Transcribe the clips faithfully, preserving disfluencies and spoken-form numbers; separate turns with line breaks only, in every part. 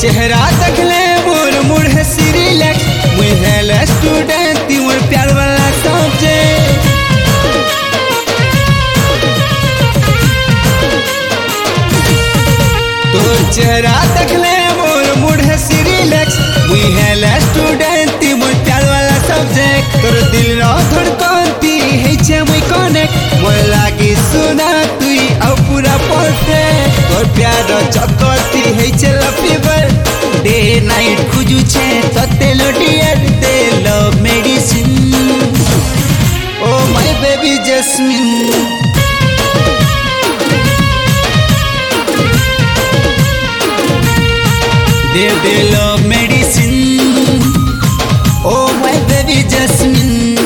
चेहरा देखले मोर मुड़ है सिरिलेक्स मुई हेल स्टूडेंट ती मोर प्यार वाला सब्जेक्ट तोर चेहरा देखले मोर मुड़ है सिरिलेक्स मुई हेल स्टूडेंट ती मोर प्यार वाला सब्जेक्ट तोर दिल रो धड़कन ती है छे मुई कनेक्ट मोर लागी सुना तुई आ पूरा परफेक्ट तोर प्यार रो चक्कर ती है छे लफीवर डे नाइट खुजू छे तते लोडियर दे love medicine oh my baby jasmine दे दे love medicine oh my baby jasmine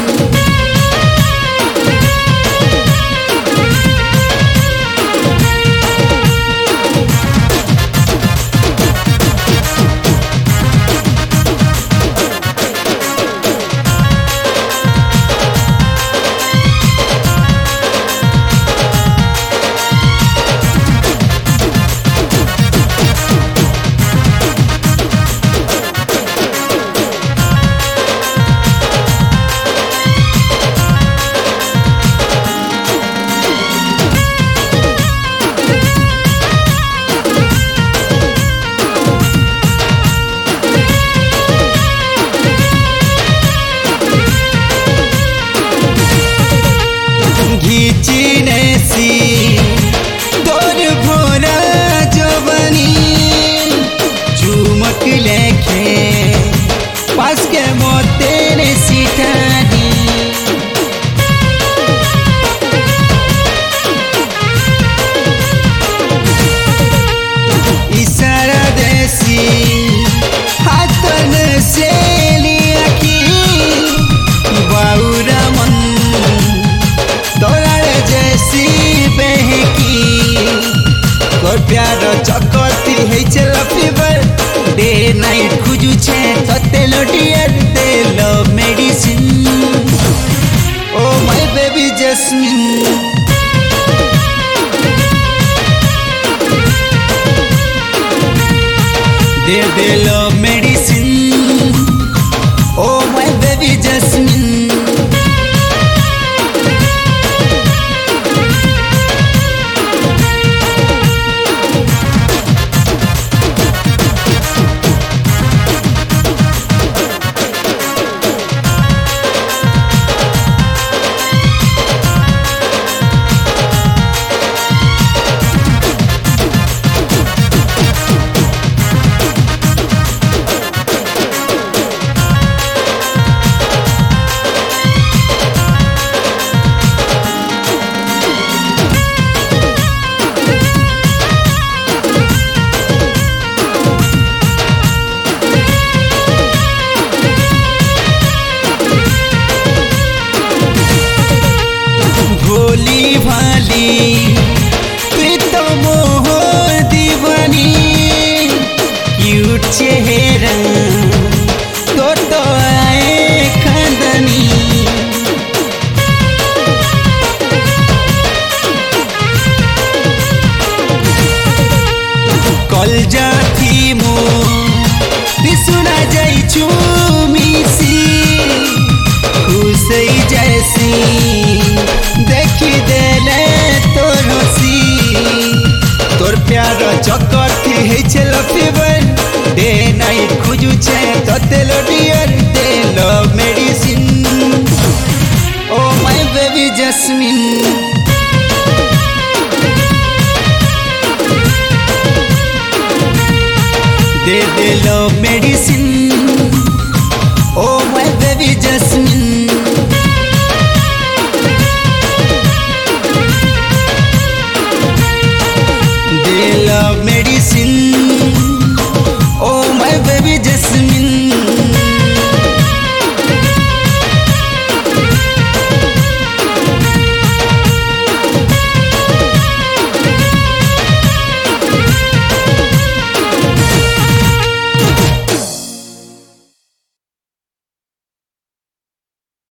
घीचीनेसी तोर भोरा जवानी झुमक लेखे पास के मोते ने सिठानी इशारा देसी हाथन से लिया की बाउरा मन तोरारे जैसी बहकी तोर प्यार चकती है चला फीवर डे नाइट खुजू छे तते लोडियर दे love medicine oh my baby jasmine दे दे love medicine oh my baby jasmine भोली भाली तो मोह दीवानी क्यूट चेहरा तो तो आए खानदानी कल जाती मो सुना जाई चुमीसी खुश जैसी देखी देले तोर हसी तोर प्यार चक्कर थी है चलो फीवर डे नाइट खुजू छे तते लोडियर दे love medicine oh my baby jasmine दे दे लव मेडिसिन